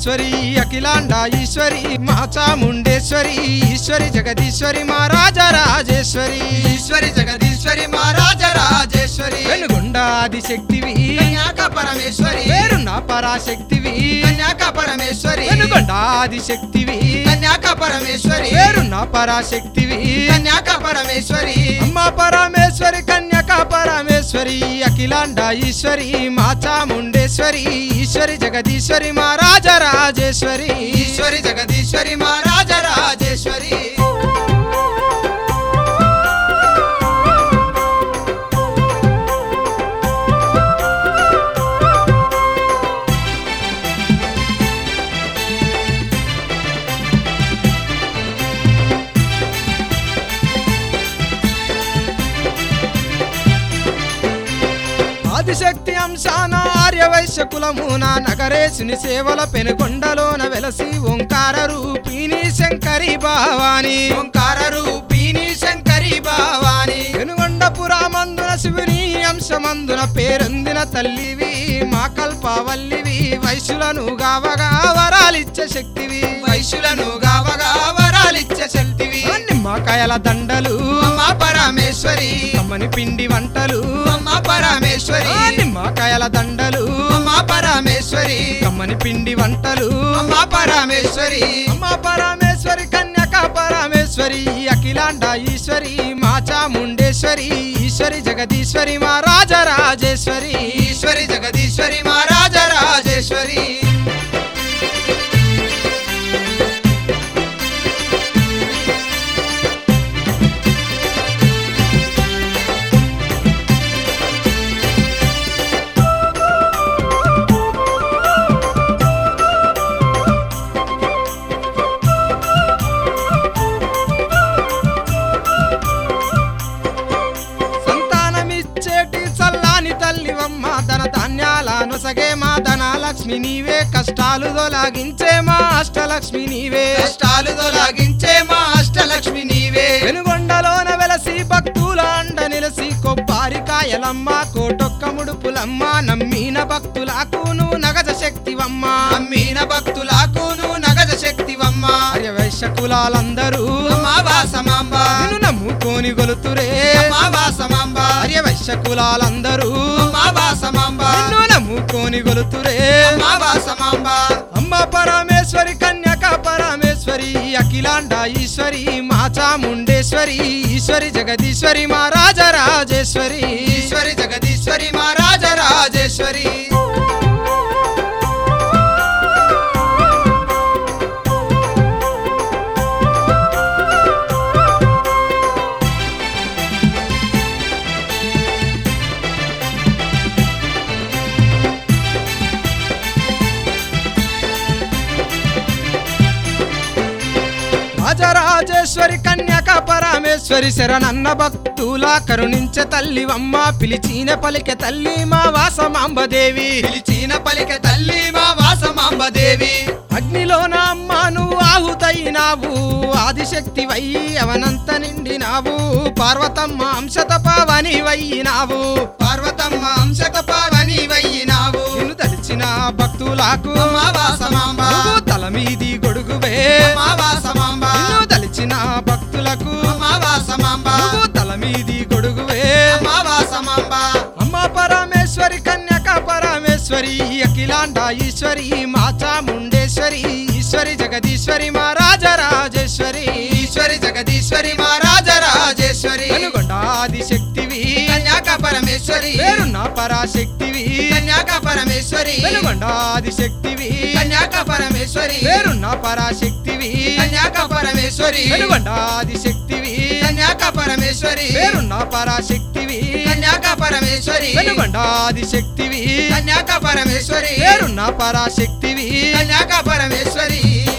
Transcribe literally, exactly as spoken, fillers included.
ఈశ్వరి అఖిలాండ ఈశ్వరి మా చాముండేశ్వరి ఈశ్వరి జగదీశ్వరి మా రాజరాజేశ్వరి ఈశ్వరి జగదీశ్వరి మా రాజరాజేశ్వరి వెనుగొండ ఆదిశక్తివి కన్యాక పరమేశ్వరి పేరున్న పరాశక్తివి కన్యాక పరమేశ్వరి వెనుగొండ ఆదిశక్తివి కన్యాక పరమేశ్వరి పేరున్న పరాశక్తివి కన్యాక పరమేశ్వరి అమ్మ పరమేశ్వరి కన్యక పరమేశ్వరి అఖిలాండ ఈశ్వరి మా చాముండేశ్వరి ఈశ్వరి జగదీశ్వరి మా రాజరాజేశ్వరి ఈశ్వరి జగదీశ్వరి మా రాజరాజేశ్వరి ఆదిశక్తి అంశాన ఆర్యవైశ్య కులమున నగరేశుని సేవల పెనుకొండలోన వెలసి ఓంకార రూపిణి శంకరి భావాని ఓంకార రూపిణి శంకరి భావాని పెనుగొండపురామందున శివుని అంశమందున పేరొందిన తల్లివి మా కల్పవల్లివి వైశ్యులను గావగా వరాలిచ్చే శక్తివి వైశ్యులను గావగా వరాలిచ్చే శక్తివి నిమ్మకాయల దండలు అమ్మ పరమేశ్వరి కమ్మని పిండి వంటలు అమ్మ పరమేశ్వరి నిమ్మకాయల దండలు అమ్మ పరమేశ్వరి కమ్మని పిండి వంటలు అమ్మ పరమేశ్వరి అమ్మ పరమేశ్వరి కన్యక పరమేశ్వరి అఖిలాండ ఈశ్వరి మా చాముండేశ్వరి ఈశ్వరి జగదీశ్వరి మా రాజరాజేశ్వరి ఈశ్వరి జగదీశ్వరి మా రాజరాజేశ్వరి సంతానమిచ్చేటి చల్లాని తల్లివమ్మ ధన ధాన్యాల నొసగే మా ధనలక్ష్మి నీవే కష్టాలు తొలగించే మా అష్టలక్ష్మి నీవే కష్టాలు తొలగించే మా అష్టలక్ష్మి నీవే వెనుగొండలోన వెలసి భక్తుల అండ నిలసి కొబ్బరికాయలమ్మ కోటొక్క ముడుపులమ్మ నమ్మిన భక్తులకు నువ్వు నగజ శక్తివమ్మ అమ్మీన భక్తులకు నువ్వు నగద శక్తివమ్మ ఆర్యవైశ్య కులాలందరూ మా వాసమాంబ నిన్ను నమ్ముకొని గొలుతురే మా వాసమాంబ ఆర్యవైశ్య కులాలందరూ మా వాసమాంబ నిన్ను నమ్ముకొని గొలుతురే మా వాసమాంబ అమ్మ పరమేశ్వరి కన్యక పరమేశ్వరి అఖిలాండ ఈశ్వరి మా చాముండేశ్వరి ఈశ్వరి జగదీశ్వరి మా రాజరాజేశ్వరి ఈశ్వరి జగదీశ్వరి మా రాజరాజేశ్వరి రాజరాజేశ్వరి కన్యక పరమేశ్వరి శరణన్న భక్తుల కరుణించే తల్లివమ్మ పిలిచిన పలికె తల్లి మా వాసమాంబదేవి పిలిచిన పలిక తల్లి మా వాసమాంబ దేవి అగ్నిలోన అమ్మ నువ్వు ఆహుతైనావు ఆదిశక్తి వయ్యి అవనంత నిండినావు పార్వతమ్మ అంశత పావని వయ్యినావు పార్వతమ్మ అంశత పావని వయ్యినావు నిన్ను తలిచిన భక్తులకు మా వాసమాంబ నువ్వు తల మీది గొడుగువే మా వాసమాంబ నిన్ను తలిచిన భక్తులకు మా వాసమాంబ నువ్వు తల మీది గొడుగువే మా వాసమాంబ అమ్మ పరమేశ్వరి కన్యక పరమేశ్వరి అఖిలాండ ఈశ్వరి మా చాముండేశ్వరి ఈశ్వరి జగదీశ్వరి మా రాజరాజేశ్వరి ఈశ్వరి జగదీశ్వరి మా రాజరాజేశ్వరి వెనుగొండ ఆదిశక్తివి కన్యాక పరమేశ్వరి పేరున్న పరాశక్తివి కన్యాక పరమేశ్వరి వెనుగొండ ఆదిశక్తివి కన్యాక పరమేశ్వరి పేరున్న పరాశక్తివి కన్యాక పరమేశ్వరి వెనుగొండ ఆదిశక్తివి కన్యాక పరమేశ్వరి పేరున్న పరాశక్తివి కన్యాక పరమేశ్వరి వెనుగొండ ఆదిశక్తివి కన్యాక పరమేశ్వరి పేరున్న పరాశక్తివి కన్యాక పరమేశ్వరి